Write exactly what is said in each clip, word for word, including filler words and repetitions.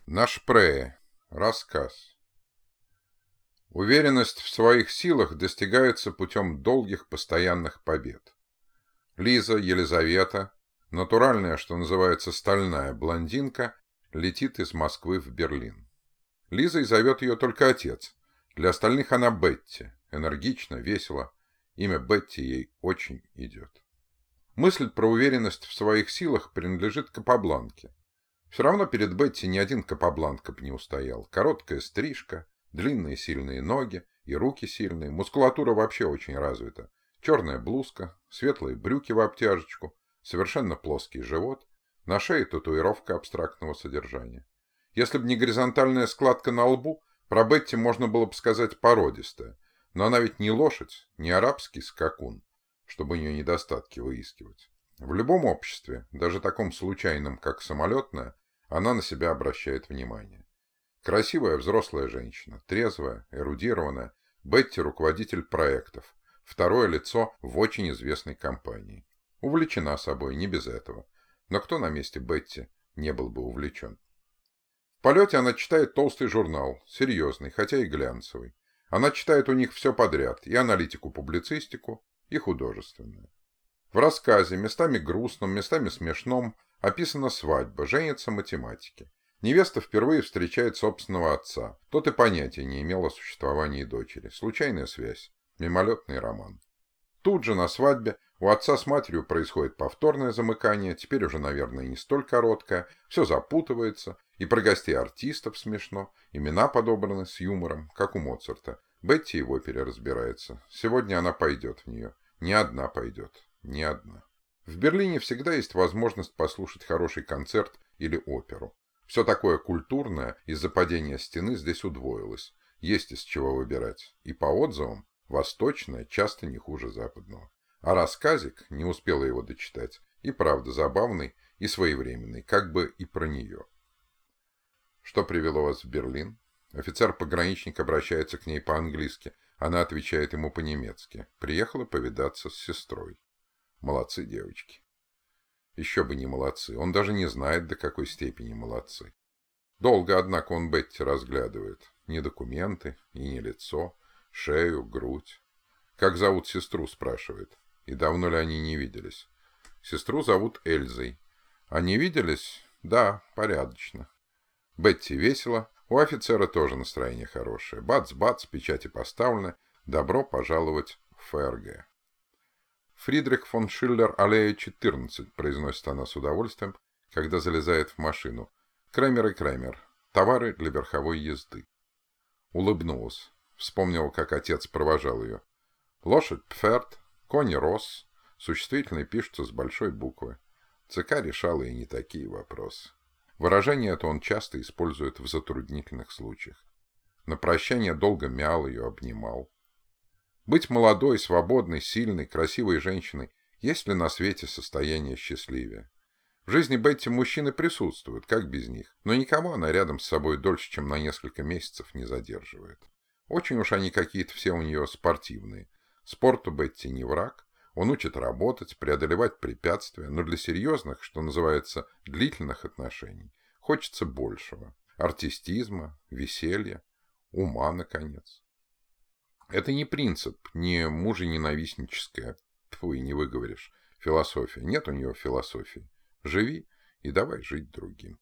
На Шпрее. Рассказ. Уверенность в своих силах достигается путем долгих постоянных побед. Лиза Елизавета, натуральная, что называется, стальная блондинка, летит из Москвы в Берлин. Лизой зовет ее только отец. Для остальных она Бетти. Энергично, весело. Имя Бетти ей очень идет. Мысль про уверенность в своих силах принадлежит Капабланке. Все равно перед Бетти ни один Капабланка б не устоял. Короткая стрижка, длинные сильные ноги и руки сильные, мускулатура вообще очень развита. Черная блузка, светлые брюки в обтяжечку, совершенно плоский живот, на шее татуировка абстрактного содержания. Если бы не горизонтальная складка на лбу, про Бетти можно было бы сказать породистая. Но она ведь не лошадь, не арабский скакун, чтобы у нее недостатки выискивать. В любом обществе, даже таком случайном, как самолетное, она на себя обращает внимание. Красивая взрослая женщина, трезвая, эрудированная, Бетти руководитель проектов, второе лицо в очень известной компании. Увлечена собой, не без этого. Но кто на месте Бетти не был бы увлечен? В полете она читает толстый журнал, серьезный, хотя и глянцевый. Она читает у них все подряд, и аналитику-публицистику, и художественную. В рассказе, местами грустном, местами смешном, описана свадьба, женятся математики. Невеста впервые встречает собственного отца. Тот и понятия не имел о существовании дочери. Случайная связь, мимолетный роман. Тут же на свадьбе у отца с матерью происходит повторное замыкание, теперь уже, наверное, не столь короткое, все запутывается, и про гостей артистов смешно, имена подобраны с юмором, как у Моцарта. Бетти и в опере разбирается. Сегодня она пойдет в нее. Не одна пойдет. Не одна. В Берлине всегда есть возможность послушать хороший концерт или оперу. Все такое культурное из-за падения стены здесь удвоилось. Есть из чего выбирать. И по отзывам, восточное часто не хуже западного. А рассказик, не успела его дочитать, и правда забавный и своевременный, как бы и про нее. Что привело вас в Берлин? Офицер-пограничник обращается к ней по-английски. Она отвечает ему по-немецки. Приехала повидаться с сестрой. Молодцы девочки. Еще бы не молодцы. Он даже не знает, до какой степени молодцы. Долго, однако, он Бетти разглядывает. Ни документы, и ни лицо, шею, грудь. Как зовут сестру, спрашивает. И давно ли они не виделись? Сестру зовут Эльзой. А не виделись? Да, порядочно. Бетти весело. У офицера тоже настроение хорошее. Бац-бац, печати поставлены. Добро пожаловать в ФРГ. Фридрих фон Шиллер, аллея четырнадцать, произносит она с удовольствием, когда залезает в машину. Кремер и Кремер. Товары для верховой езды. Улыбнулась. Вспомнила, как отец провожал ее. Лошадь Пферд, кони Росс. Существительные пишутся с большой буквы. ЦК решала и не такие вопросы. Выражение это он часто использует в затруднительных случаях. На прощание долго мял ее, обнимал. Быть молодой, свободной, сильной, красивой женщиной, есть ли на свете состояние счастливее? В жизни Бетти мужчины присутствуют, как без них, но никого она рядом с собой дольше, чем на несколько месяцев не задерживает. Очень уж они какие-то все у нее спортивные. Спорту Бетти не враг, он учит работать, преодолевать препятствия, но для серьезных, что называется, длительных отношений, хочется большего. Артистизма, веселья, ума, наконец. Это не принцип, не мужененавистническая, тьфу, и не выговоришь, философия. Нет у нее философии. Живи и давай жить другим.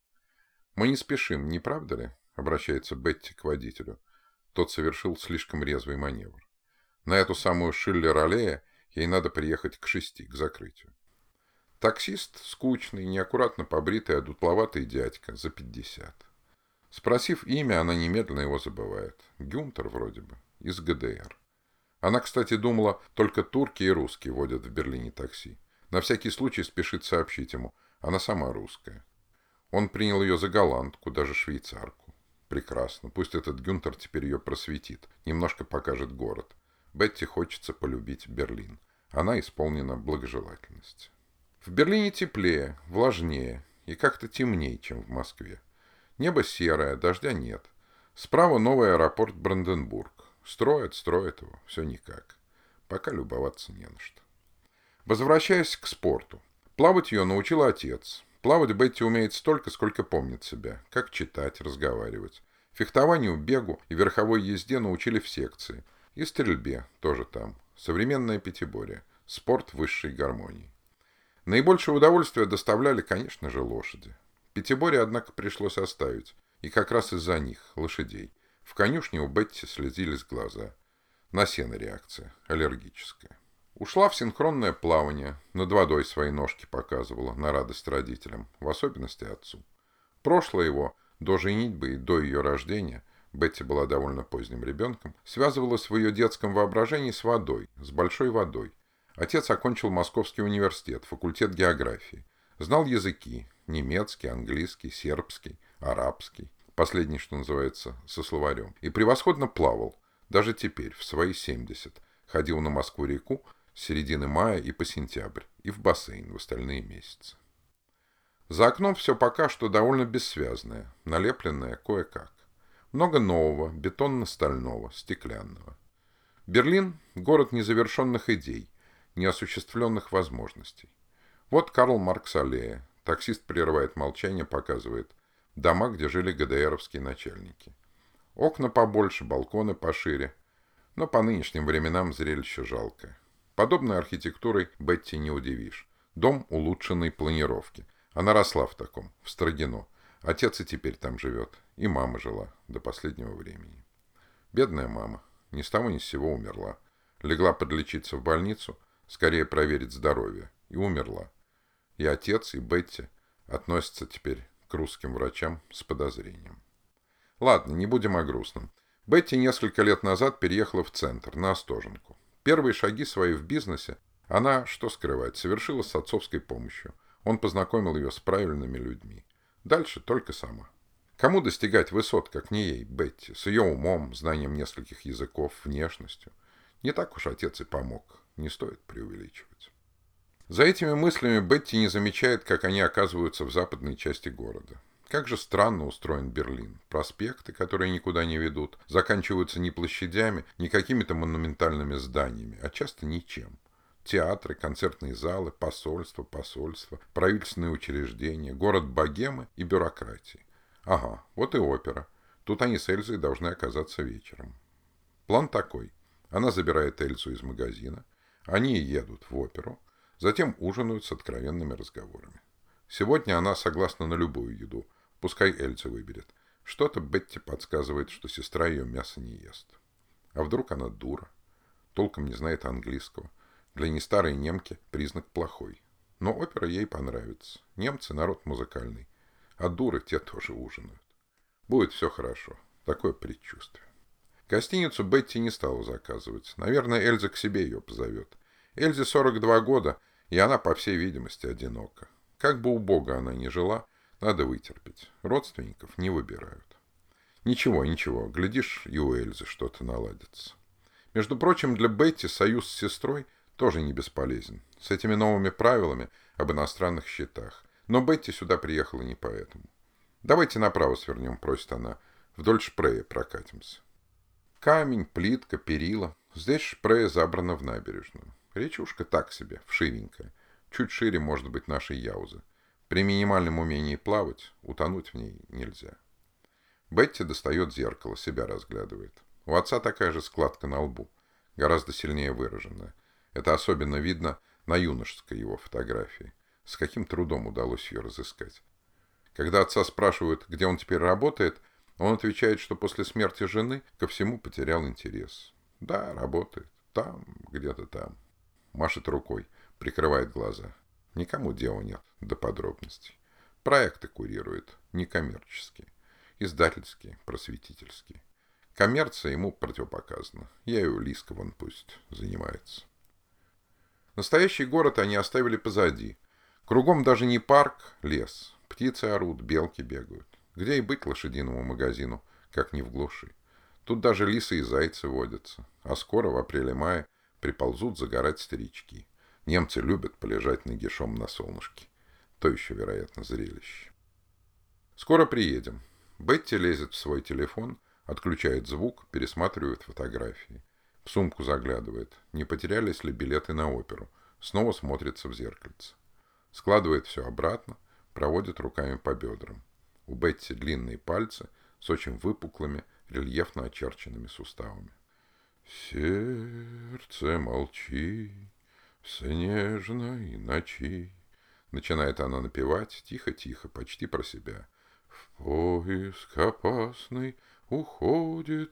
Мы не спешим, не правда ли? Обращается Бетти к водителю. Тот совершил слишком резвый маневр. На эту самую Шиллер-аллею ей надо приехать к шести, к закрытию. Таксист скучный, неаккуратно побритый, одутловатый дядька, за пятьдесят. Спросив имя, она немедленно его забывает. Гюнтер вроде бы, из ГДР. Она, кстати, думала, только турки и русские водят в Берлине такси. На всякий случай спешит сообщить ему, она сама русская. Он принял ее за голландку, даже швейцарку. Прекрасно, пусть этот Гюнтер теперь ее просветит, немножко покажет город. Бетти хочется полюбить Берлин. Она исполнена благожелательности. В Берлине теплее, влажнее и как-то темнее, чем в Москве. Небо серое, дождя нет. Справа новый аэропорт Бранденбург. Строят, строят его, все никак. Пока любоваться не на что. Возвращаясь к спорту. Плавать ее научил отец. Плавать Бетти умеет столько, сколько помнит себя. Как читать, разговаривать. Фехтованию, бегу и верховой езде научили в секции. И стрельбе тоже там. Современное пятиборье. Спорт высшей гармонии. Наибольшее удовольствие доставляли, конечно же, лошади. Пятиборье, однако, пришлось оставить. И как раз из-за них, лошадей. В конюшне у Бетти слезились глаза. На сено реакция, аллергическая. Ушла в синхронное плавание, над водой свои ножки показывала, на радость родителям, в особенности отцу. Прошлое его, до женитьбы и до ее рождения, Бетти была довольно поздним ребенком, связывалось в ее детском воображении с водой, с большой водой. Отец окончил Московский университет, факультет географии. Знал языки – немецкий, английский, сербский, арабский, последний, что называется, со словарем. И превосходно плавал, даже теперь, в свои семьдесят. Ходил на Москву-реку с середины мая и по сентябрь, и в бассейн в остальные месяцы. За окном все пока что довольно бессвязное, налепленное кое-как. Много нового, бетонно-стального, стеклянного. Берлин – город незавершенных идей, неосуществленных возможностей. Вот Карл Маркс аллея. Таксист прерывает молчание, показывает. Дома, где жили ГДРовские начальники. Окна побольше, балконы пошире. Но по нынешним временам зрелище жалкое. Подобной архитектурой Бетти не удивишь. Дом улучшенной планировки. Она росла в таком, в Строгино. Отец и теперь там живет. И мама жила до последнего времени. Бедная мама. Ни с того ни с сего умерла. Легла подлечиться в больницу, скорее проверить здоровье. И умерла. И отец, и Бетти относятся теперь к русским врачам с подозрением. Ладно, не будем о грустном. Бетти несколько лет назад переехала в центр, на Остоженку. Первые шаги свои в бизнесе она, что скрывать, совершила с отцовской помощью. Он познакомил ее с правильными людьми. Дальше только сама. Кому достигать высот, как не ей, Бетти, с ее умом, знанием нескольких языков, внешностью? Не так уж отец и помог, не стоит преувеличивать. За этими мыслями Бетти не замечает, как они оказываются в западной части города. Как же странно устроен Берлин. Проспекты, которые никуда не ведут, заканчиваются не площадями, не какими-то монументальными зданиями, а часто ничем. Театры, концертные залы, посольства, посольства, правительственные учреждения, город богемы и бюрократии. Ага, вот и опера. Тут они с Эльзой должны оказаться вечером. План такой. Она забирает Эльзу из магазина, они едут в оперу, затем ужинают с откровенными разговорами. Сегодня она согласна на любую еду, пускай Эльза выберет. Что-то Бетти подсказывает, что сестра ее мясо не ест. А вдруг она дура, толком не знает английского. Для нестарой немки признак плохой. Но опера ей понравится. Немцы народ музыкальный. А дуры те тоже ужинают. Будет все хорошо. Такое предчувствие. Гостиницу Бетти не стала заказывать. Наверное, Эльза к себе ее позовет. Эльзе сорок два года, и она, по всей видимости, одинока. Как бы убого она ни жила, надо вытерпеть. Родственников не выбирают. Ничего, ничего. Глядишь, и у Эльзы что-то наладится. Между прочим, для Бетти союз с сестрой тоже не бесполезен. С этими новыми правилами об иностранных счетах. Но Бетти сюда приехала не поэтому. «Давайте направо свернем», — просит она. «Вдоль Шпрея прокатимся». Камень, плитка, перила. Здесь Шпрея забрана в набережную. Речушка так себе, вшивенькая. Чуть шире, может быть, нашей Яузы. При минимальном умении плавать, утонуть в ней нельзя. Бетти достает зеркало, себя разглядывает. У отца такая же складка на лбу, гораздо сильнее выраженная. Это особенно видно на юношеской его фотографии. С каким трудом удалось ее разыскать. Когда отца спрашивают, где он теперь работает, он отвечает, что после смерти жены ко всему потерял интерес. Да, работает. Там, где-то там. Машет рукой, прикрывает глаза. Никому дела нет до подробностей. Проекты курирует, некоммерческие. Издательские, просветительские. Коммерция ему противопоказана. Ею Лиска вон пусть занимается. Настоящий город они оставили позади. Кругом даже не парк, лес. Птицы орут, белки бегают. Где и быть лошадиному магазину, как ни в глуши. Тут даже лисы и зайцы водятся. А скоро, в апреле-мае, приползут загорать старички. Немцы любят полежать нагишом на солнышке. То еще, вероятно, зрелище. Скоро приедем. Бетти лезет в свой телефон, отключает звук, пересматривает фотографии. В сумку заглядывает, не потерялись ли билеты на оперу. Снова смотрится в зеркальце. Складывает все обратно, проводит руками по бедрам. У Бетти длинные пальцы с очень выпуклыми, рельефно очерченными суставами. «Сердце, молчи, в снежной ночи», — начинает она напевать тихо-тихо, почти про себя. «В поиск опасный уходит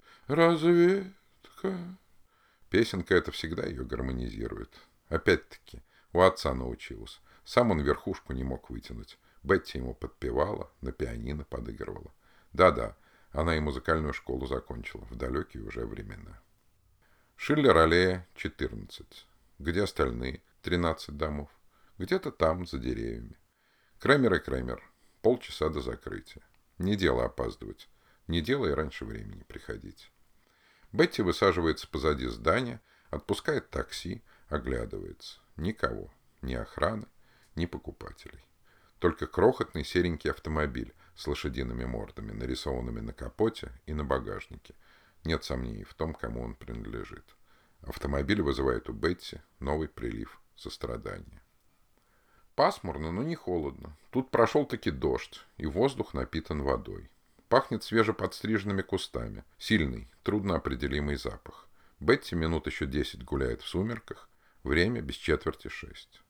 разведка». Песенка эта всегда ее гармонизирует. Опять-таки, у отца научилась. Сам он верхушку не мог вытянуть. Бетти ему подпевала, на пианино подыгрывала. Да-да, она и музыкальную школу закончила в далекие уже времена. Шиллер-аллея, четырнадцать. Где остальные тринадцать домов? Где-то там, за деревьями. Кремер и Кремер. Полчаса до закрытия. Не дело опаздывать. Не дело и раньше времени приходить. Бетти высаживается позади здания, отпускает такси, оглядывается. Никого. Ни охраны, ни покупателей. Только крохотный серенький автомобиль с лошадиными мордами, нарисованными на капоте и на багажнике. Нет сомнений в том, кому он принадлежит. Автомобиль вызывает у Бетти новый прилив сострадания. Пасмурно, но не холодно. Тут прошел-таки дождь, и воздух напитан водой. Пахнет свежеподстриженными кустами. Сильный, трудноопределимый запах. Бетти минут еще десять гуляет в сумерках. Время без четверти шесть.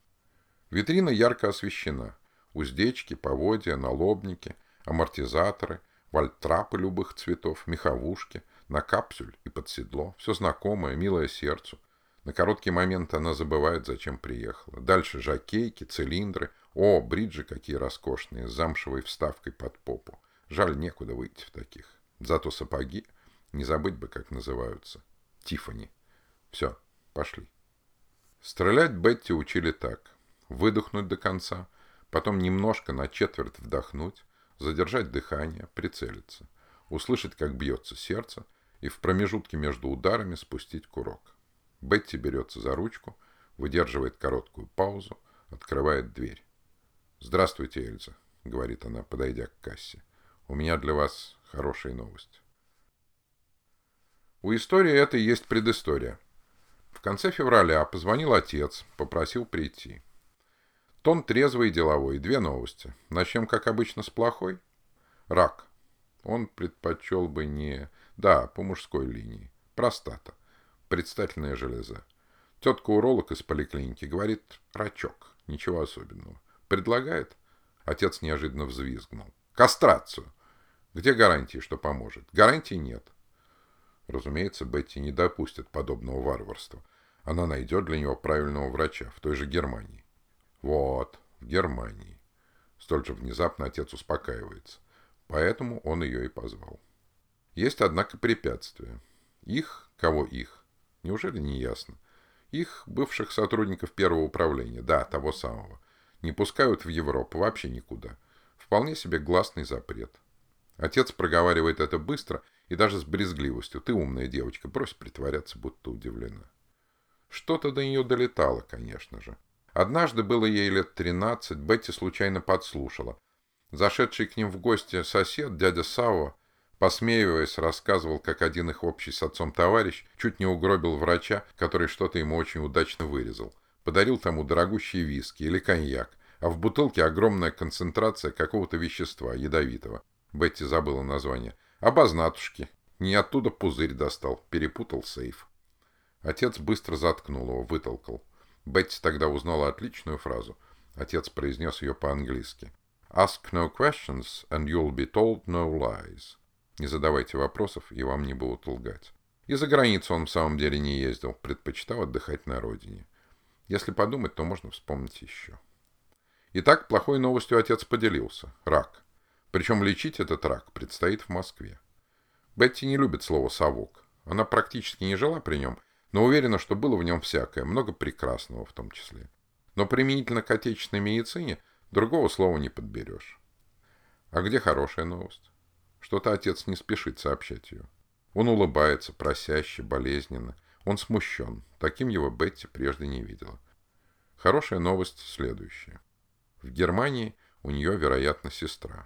Витрина ярко освещена. Уздечки, поводья, налобники, амортизаторы, вальтрапы любых цветов, меховушки, на капсюль и под седло. Все знакомое, милое сердцу. На короткий момент она забывает, зачем приехала. Дальше жакейки, цилиндры. О, бриджи какие роскошные, с замшевой вставкой под попу. Жаль, некуда выйти в таких. Зато сапоги, не забыть бы, как называются. Тиффани. Все, пошли. Стрелять Бетти учили так. Выдохнуть до конца, потом немножко на четверть вдохнуть, задержать дыхание, прицелиться, услышать, как бьется сердце, и в промежутке между ударами спустить курок. Бетти берется за ручку, выдерживает короткую паузу, открывает дверь. «Здравствуйте, Эльза», — говорит она, подойдя к кассе. «У меня для вас хорошая новость». У истории этой есть предыстория. В конце февраля позвонил отец, попросил прийти. Тон трезвый и деловой. Две новости. Начнем, как обычно, с плохой. Рак. Он предпочел бы не... Да, по мужской линии. Простата. Предстательная железа. Тетка-уролог из поликлиники говорит, рачок. Ничего особенного. Предлагает. Отец неожиданно взвизгнул. Кастрацию. Где гарантии, что поможет? Гарантий нет. Разумеется, Бетти не допустит подобного варварства. Она найдет для него правильного врача в той же Германии. Вот, в Германии. Столь же внезапно отец успокаивается. Поэтому он ее и позвал. Есть, однако, препятствия. Их, кого их? Неужели не ясно? Их, бывших сотрудников первого управления, да, того самого, не пускают в Европу вообще никуда. Вполне себе гласный запрет. Отец проговаривает это быстро и даже с брезгливостью. Ты умная девочка, брось притворяться, будто удивлена. Что-то до нее долетало, конечно же. Однажды было ей лет тринадцать, Бетти случайно подслушала. Зашедший к ним в гости сосед, дядя Савва, посмеиваясь, рассказывал, как один их общий с отцом товарищ чуть не угробил врача, который что-то ему очень удачно вырезал. Подарил тому дорогущие виски или коньяк, а в бутылке огромная концентрация какого-то вещества, ядовитого. Бетти забыла название. Обознатушки. Не оттуда пузырь достал, перепутал сейф. Отец быстро заткнул его, вытолкал. Бетти тогда узнала отличную фразу. Отец произнес ее по-английски. Ask no questions, and you'll be told no lies. Не задавайте вопросов, и вам не будут лгать. И за границу он в самом деле не ездил, предпочитал отдыхать на родине. Если подумать, то можно вспомнить еще. Итак, плохой новостью отец поделился. Рак. Причем лечить этот рак предстоит в Москве. Бетти не любит слово «совок». Она практически не жила при нем, но уверена, что было в нем всякое, много прекрасного в том числе. Но применительно к отечественной медицине другого слова не подберешь. А где хорошая новость? Что-то отец не спешит сообщать ее. Он улыбается, просяще, болезненно. Он смущен. Таким его Бетти прежде не видела. Хорошая новость следующая. В Германии у нее, вероятно, сестра.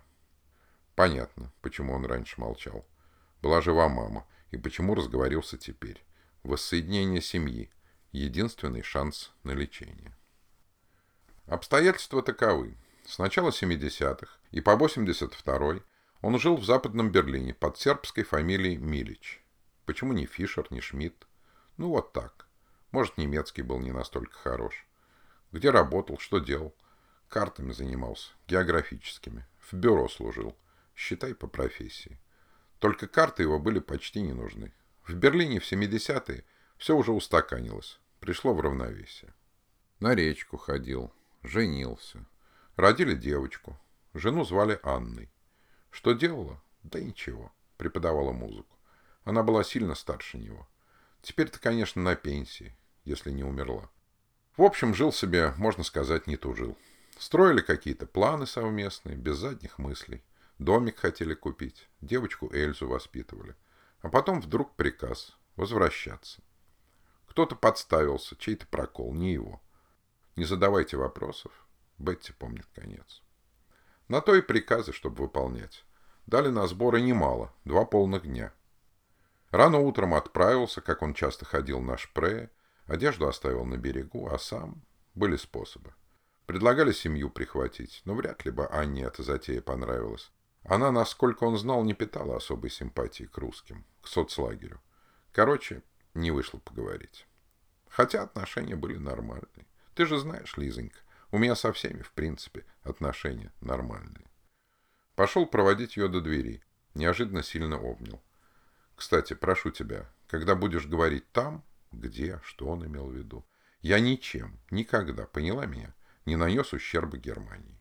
Понятно, почему он раньше молчал. Была жива мама, и почему разговорился теперь. Воссоединение семьи. Единственный шанс на лечение. Обстоятельства таковы. С начала семидесятых и по восемьдесят второй он жил в Западном Берлине под сербской фамилией Милич. Почему не Фишер, не Шмидт? Ну вот так. Может, немецкий был не настолько хорош. Где работал, что делал? Картами занимался, географическими. В бюро служил. Считай, по профессии. Только карты его были почти не нужны. В Берлине в семидесятые все уже устаканилось. Пришло в равновесие. На речку ходил. Женился. Родили девочку. Жену звали Анной. Что делала? Да ничего. Преподавала музыку. Она была сильно старше него. Теперь-то, конечно, на пенсии, если не умерла. В общем, жил себе, можно сказать, не тужил. Строили какие-то планы совместные, без задних мыслей. Домик хотели купить, девочку Эльзу воспитывали. А потом вдруг приказ возвращаться. Кто-то подставился, чей-то прокол, не его. Не задавайте вопросов, Бетти помнит конец. На то и приказы, чтобы выполнять. Дали на сборы немало, два полных дня. Рано утром отправился, как он часто ходил на шпрее, одежду оставил на берегу, а сам... Были способы. Предлагали семью прихватить, но вряд ли бы Анне эта затея понравилась. Она, насколько он знал, не питала особой симпатии к русским, к соцлагерю. Короче, не вышло поговорить. Хотя отношения были нормальные. Ты же знаешь, Лизонька, у меня со всеми, в принципе, отношения нормальные. Пошел проводить ее до двери. Неожиданно сильно обнял. Кстати, прошу тебя, когда будешь говорить там, где, что он имел в виду, я ничем, никогда, поняла меня, не нанес ущерба Германии.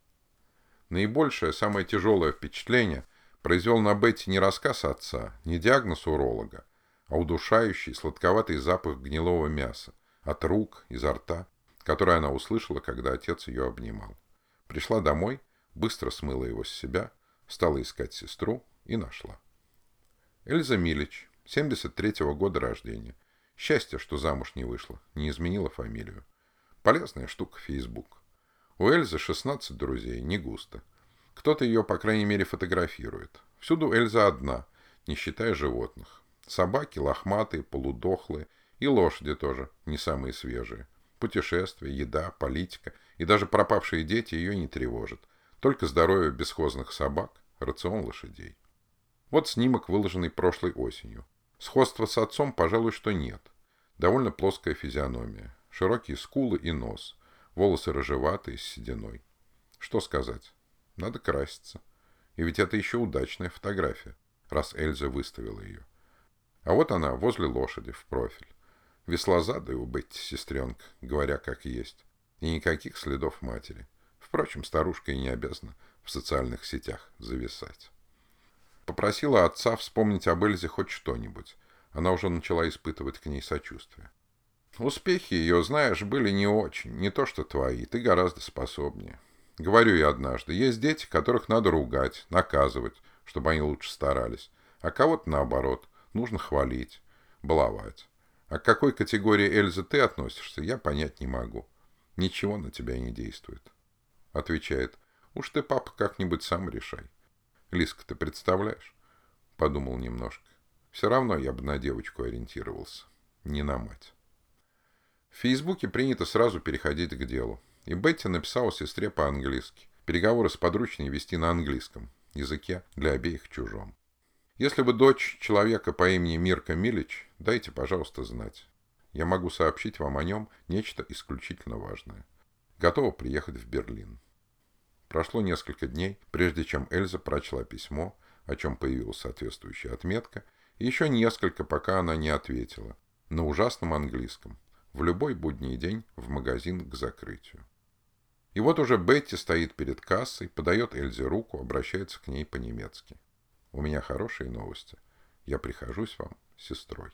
Наибольшее, самое тяжелое впечатление произвел на Бетти не рассказ отца, не диагноз уролога, а удушающий, сладковатый запах гнилого мяса от рук, изо рта, который она услышала, когда отец ее обнимал. Пришла домой, быстро смыла его с себя, стала искать сестру и нашла. Эльза Милич, семьдесят третьего года рождения. Счастье, что замуж не вышла, не изменила фамилию. Полезная штука Фейсбук. У Эльзы шестнадцать друзей, не густо. Кто-то ее, по крайней мере, фотографирует. Всюду Эльза одна, не считая животных. Собаки лохматые, полудохлые, и лошади тоже, не самые свежие. Путешествия, еда, политика и даже пропавшие дети ее не тревожат. Только здоровье бесхозных собак, рацион лошадей. Вот снимок, выложенный прошлой осенью. Сходства с отцом, пожалуй, что нет. Довольно плоская физиономия, широкие скулы и нос, волосы рыжеватые, с сединой. Что сказать? Надо краситься. И ведь это еще удачная фотография, раз Эльза выставила ее. А вот она возле лошади, в профиль. Веслозадая у Бетти сестренка, говоря как есть. И никаких следов матери. Впрочем, старушка и не обязана в социальных сетях зависать. Попросила отца вспомнить об Эльзе хоть что-нибудь. Она уже начала испытывать к ней сочувствие. Успехи ее, знаешь, были не очень. Не то что твои. Ты гораздо способнее. Говорю я однажды. Есть дети, которых надо ругать, наказывать, чтобы они лучше старались. А кого-то, наоборот, нужно хвалить, баловать. А к какой категории Эльзы ты относишься, я понять не могу. Ничего на тебя не действует. Отвечает. Уж ты, папа, как-нибудь сам решай. Лизка, ты представляешь? Подумал немножко. Все равно я бы на девочку ориентировался, не на мать. В Фейсбуке принято сразу переходить к делу. И Бетти написала сестре по-английски. Переговоры с подручней вести на английском языке, для обеих чужом. Если вы дочь человека по имени Мирка Милич, дайте, пожалуйста, знать. Я могу сообщить вам о нем нечто исключительно важное. Готова приехать в Берлин. Прошло несколько дней, прежде чем Эльза прочла письмо, о чем появилась соответствующая отметка, и еще несколько, пока она не ответила, на ужасном английском, в любой будний день в магазин к закрытию. И вот уже Бетти стоит перед кассой, подает Эльзе руку, обращается к ней по-немецки. У меня хорошие новости. Я прихожусь вам сестрой.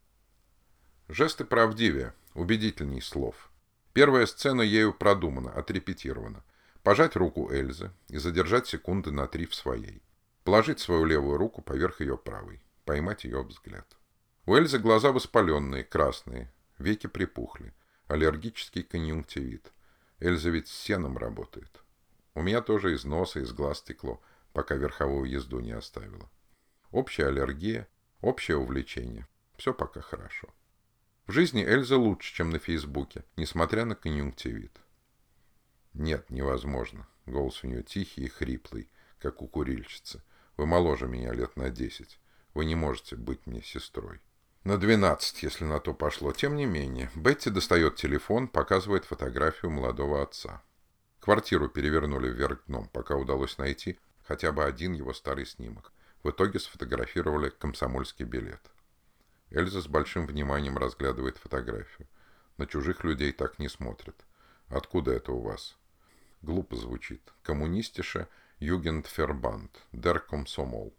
Жесты правдивее, убедительней слов. Первая сцена ею продумана, отрепетирована. Пожать руку Эльзы и задержать секунды на три в своей. Положить свою левую руку поверх ее правой. Поймать ее взгляд. У Эльзы глаза воспаленные, красные, веки припухли. Аллергический конъюнктивит. Эльза ведь с сеном работает. У меня тоже из носа, из глаз текло, пока верховую езду не оставила. Общая аллергия, общее увлечение. Все пока хорошо. В жизни Эльза лучше, чем на Фейсбуке, несмотря на конъюнктивит. Нет, невозможно. Голос у нее тихий и хриплый, как у курильщицы. Вы моложе меня лет на десять. Вы не можете быть мне сестрой. На двенадцать, если на то пошло. Тем не менее, Бетти достает телефон, показывает фотографию молодого отца. Квартиру перевернули вверх дном, пока удалось найти хотя бы один его старый снимок. В итоге сфотографировали комсомольский билет. Эльза с большим вниманием разглядывает фотографию. На чужих людей так не смотрят. Откуда это у вас? Глупо звучит. Коммунистише Югендфербанд, дер Комсомол.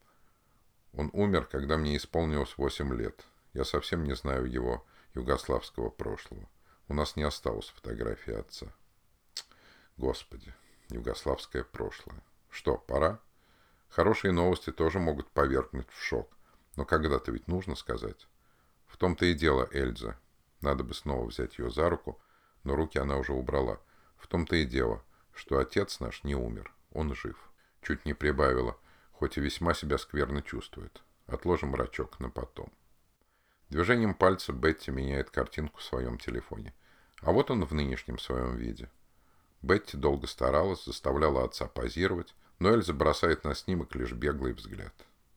Он умер, когда мне исполнилось восемь лет. Я совсем не знаю его югославского прошлого. У нас не осталось фотографии отца. Господи, югославское прошлое. Что, пора? Хорошие новости тоже могут повергнуть в шок. Но когда-то ведь нужно сказать. В том-то и дело, Эльза. Надо бы снова взять ее за руку, но руки она уже убрала. В том-то и дело, что отец наш не умер. Он жив. Чуть не прибавила, хоть и весьма себя скверно чувствует. Отложим рачок на потом. Движением пальца Бетти меняет картинку в своем телефоне. А вот он в нынешнем своем виде. Бетти долго старалась, заставляла отца позировать, но Эльза бросает на снимок лишь беглый взгляд.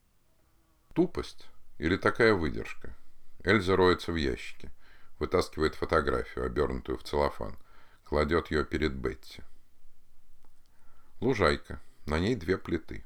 Тупость или такая выдержка? Эльза роется в ящике, вытаскивает фотографию, обернутую в целлофан, кладет ее перед Бетти. Лужайка, на ней две плиты.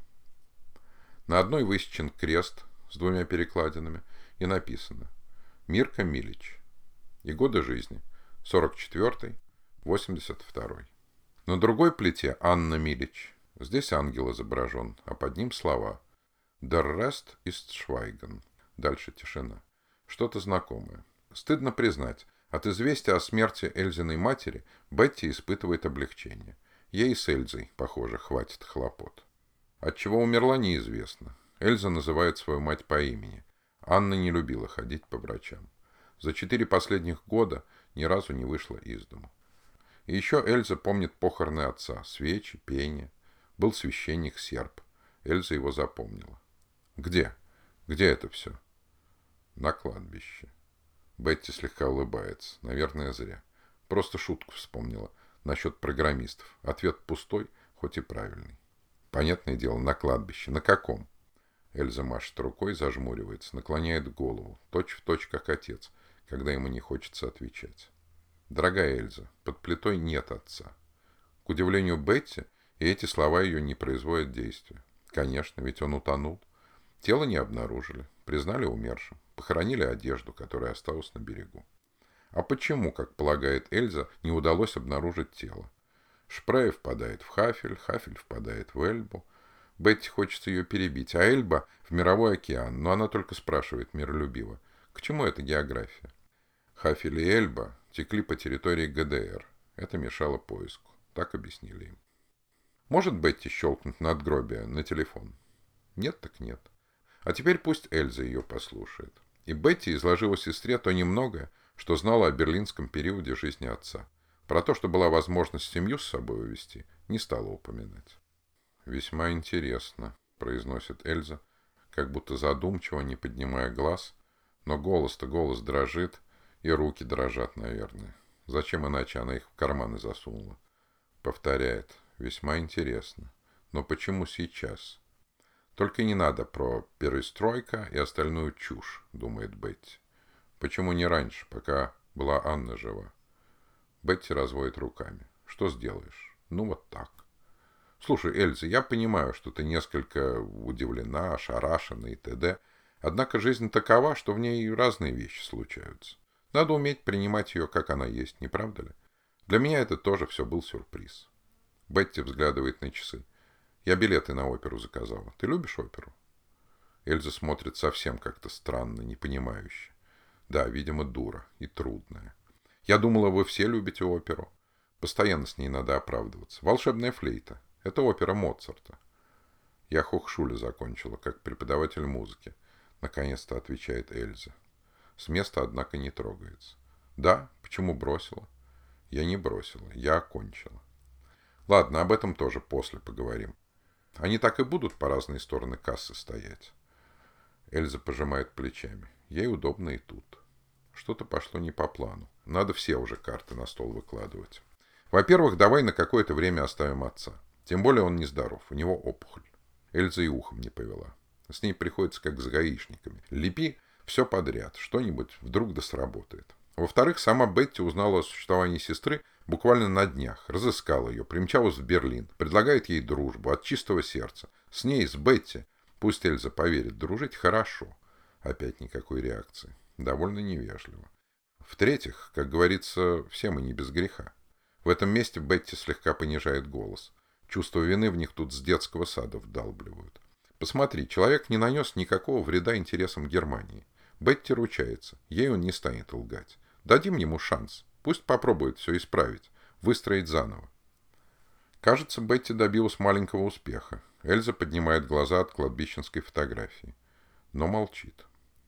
На одной высечен крест с двумя перекладинами и написано «Мирка Милич». И годы жизни сорок четвёртый — восемьдесят второй. На другой плите Анна Милич. Здесь ангел изображен, а под ним слова «Der Rest ist Schweigen». Дальше тишина. Что-то знакомое. Стыдно признать, от известия о смерти Эльзиной матери Бетти испытывает облегчение. Ей с Эльзой, похоже, хватит хлопот. Отчего умерла, неизвестно. Эльза называет свою мать по имени. Анна не любила ходить по врачам. За четыре последних года ни разу не вышла из дому. И еще Эльза помнит похороны отца, свечи, пение. Был священник-серб. Эльза его запомнила. Где? Где это все? На кладбище. Бетти слегка улыбается. Наверное, зря. Просто шутку вспомнила. Насчет программистов. Ответ пустой, хоть и правильный. Понятное дело, на кладбище. На каком? Эльза машет рукой, зажмуривается, наклоняет голову. Точь в точь, как отец, когда ему не хочется отвечать. Дорогая Эльза, под плитой нет отца. К удивлению Бетти, и эти слова ее не производят действия. Конечно, ведь он утонул. Тело не обнаружили, признали умершим, похоронили одежду, которая осталась на берегу. А почему, как полагает Эльза, не удалось обнаружить тело? Шпрей впадает в Хафель, Хафель впадает в Эльбу. Бетти хочется ее перебить, а Эльба в мировой океан, но она только спрашивает миролюбиво. К чему эта география? Хафель и Эльба текли по территории ГДР. Это мешало поиску. Так объяснили им. Может Бетти щелкнуть надгробие на телефон? Нет так нет. А теперь пусть Эльза ее послушает. И Бетти изложила сестре то немногое, что знала о берлинском периоде жизни отца. Про то, что была возможность семью с собой увезти, не стала упоминать. «Весьма интересно», — произносит Эльза, как будто задумчиво, не поднимая глаз, но голос-то голос дрожит, и руки дрожат, наверное. Зачем иначе она их в карманы засунула? Повторяет. «Весьма интересно. Но почему сейчас?» «Только не надо про перестройка и остальную чушь», — думает Бетти. «Почему не раньше, пока была Анна жива?» Бетти разводит руками. «Что сделаешь? Ну вот так». «Слушай, Эльза, я понимаю, что ты несколько удивлена, ошарашена и т.д. Однако жизнь такова, что в ней разные вещи случаются. Надо уметь принимать ее, как она есть, не правда ли? Для меня это тоже все был сюрприз». Бетти взглядывает на часы. «Я билеты на оперу заказала. Ты любишь оперу?» Эльза смотрит совсем как-то странно, непонимающе. Да, видимо, дура и трудная. «Я думала, вы все любите оперу». Постоянно с ней надо оправдываться. «Волшебная флейта. Это опера Моцарта». «Я Хохшуле закончила, как преподаватель музыки», — наконец-то отвечает Эльза. С места, однако, не трогается. «Да? Почему бросила?» «Я не бросила. Я окончила». «Ладно, об этом тоже после поговорим. Они так и будут по разные стороны кассы стоять». Эльза пожимает плечами. Ей удобно и тут. Что-то пошло не по плану. Надо все уже карты на стол выкладывать. Во-первых, давай на какое-то время оставим отца. Тем более он нездоров, у него опухоль. Эльза и ухом не повела. С ней приходится как с гаишниками. Лепи все подряд, что-нибудь вдруг да сработает. Во-вторых, сама Бетти узнала о существовании сестры буквально на днях, разыскала ее, примчалась в Берлин, предлагает ей дружбу от чистого сердца. С ней, с Бетти, пусть Эльза поверит, дружить хорошо. Опять никакой реакции. Довольно невежливо. В-третьих, как говорится, все мы не без греха. В этом месте Бетти слегка понижает голос. Чувство вины в них тут с детского сада вдалбливают. Посмотри, человек не нанес никакого вреда интересам Германии. Бетти ручается, ей он не станет лгать. Дадим ему шанс. Пусть попробует все исправить, выстроить заново. Кажется, Бетти добилась маленького успеха. Эльза поднимает глаза от кладбищенской фотографии. Но молчит.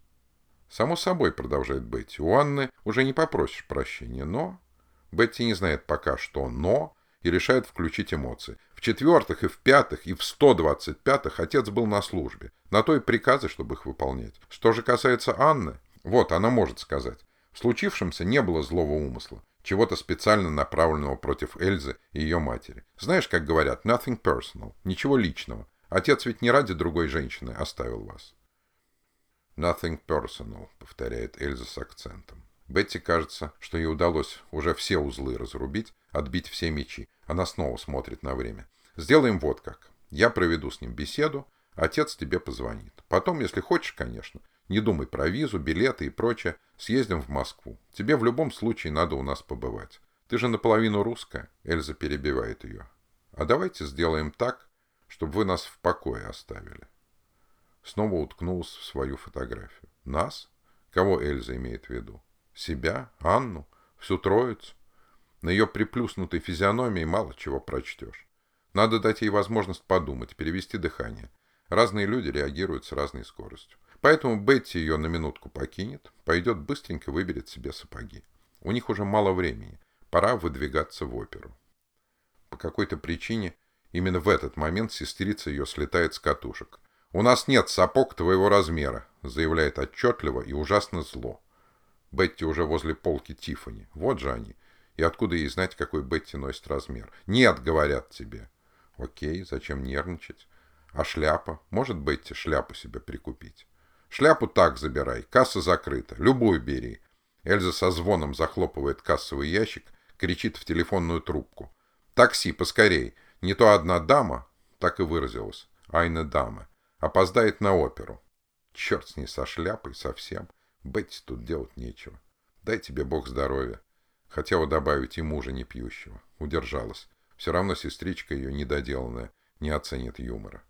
Само собой, продолжает Бетти, у Анны уже не попросишь прощения, но... Бетти не знает пока что «но» и решает включить эмоции. В-четвертых, и в-пятых, и в сто двадцать пятых отец был на службе. На то и приказы, чтобы их выполнять. Что же касается Анны, вот, она может сказать. В случившемся не было злого умысла, чего-то специально направленного против Эльзы и ее матери. Знаешь, как говорят, nothing personal, ничего личного. Отец ведь не ради другой женщины оставил вас. Nothing personal, повторяет Эльза с акцентом. Бетти кажется, что ей удалось уже все узлы разрубить, отбить все мечи. Она снова смотрит на время. Сделаем вот как. Я проведу с ним беседу, отец тебе позвонит. Потом, если хочешь, конечно, не думай про визу, билеты и прочее, съездим в Москву. Тебе в любом случае надо у нас побывать. Ты же наполовину русская, Эльза перебивает ее. А давайте сделаем так, чтобы вы нас в покое оставили. Снова уткнулась в свою фотографию. Нас? Кого Эльза имеет в виду? Себя, Анну, всю троицу. На ее приплюснутой физиономии мало чего прочтешь. Надо дать ей возможность подумать, перевести дыхание. Разные люди реагируют с разной скоростью. Поэтому Бетти ее на минутку покинет, пойдет быстренько выберет себе сапоги. У них уже мало времени. Пора выдвигаться в оперу. По какой-то причине именно в этот момент сестрица ее слетает с катушек. «У нас нет сапог твоего размера», заявляет отчетливо и ужасно зло. Бетти уже возле полки Тиффани. Вот же они. И откуда ей знать, какой Бетти носит размер? «Нет», говорят тебе. Окей, зачем нервничать? А шляпа? Может Бетти шляпу себе прикупить? Шляпу так забирай. Касса закрыта. Любую бери. Эльза со звоном захлопывает кассовый ящик, кричит в телефонную трубку. «Такси, поскорей. Не то одна дама», так и выразилась, «айна дама», опоздает на оперу. Черт с ней со шляпой совсем. Бетти тут делать нечего. Дай тебе Бог здоровья. Хотела добавить и мужа не пьющего. Удержалась. Все равно сестричка ее недоделанная не оценит юмора.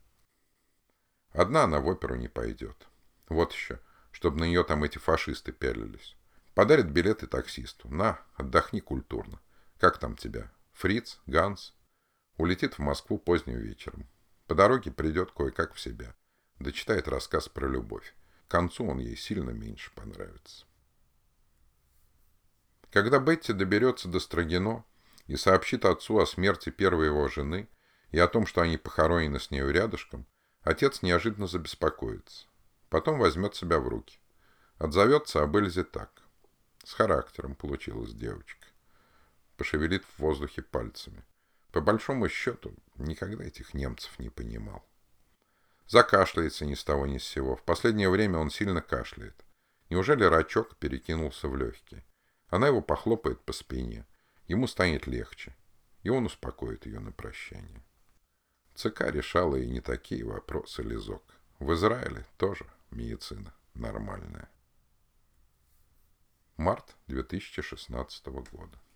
Одна она в оперу не пойдет. Вот еще, чтобы на нее там эти фашисты пялились. Подарит билеты таксисту. На, отдохни культурно. Как там тебя? Фриц? Ганс? Улетит в Москву поздним вечером. По дороге придет кое-как в себя. Дочитает рассказ про любовь. К концу он ей сильно меньше понравится. Когда Бетти доберется до Строгино и сообщит отцу о смерти первой его жены и о том, что они похоронены с нею рядышком, отец неожиданно забеспокоится. Потом возьмет себя в руки. Отзовется об Эльзе так. С характером получилась девочка. Пошевелит в воздухе пальцами. По большому счету, никогда этих немцев не понимал. Закашляется ни с того ни с сего. В последнее время он сильно кашляет. Неужели рачок перекинулся в легкие? Она его похлопает по спине. Ему станет легче. И он успокоит ее на прощание. ЦК решала и не такие вопросы, Лизок. В Израиле тоже медицина нормальная. Март две тысячи шестнадцатого года.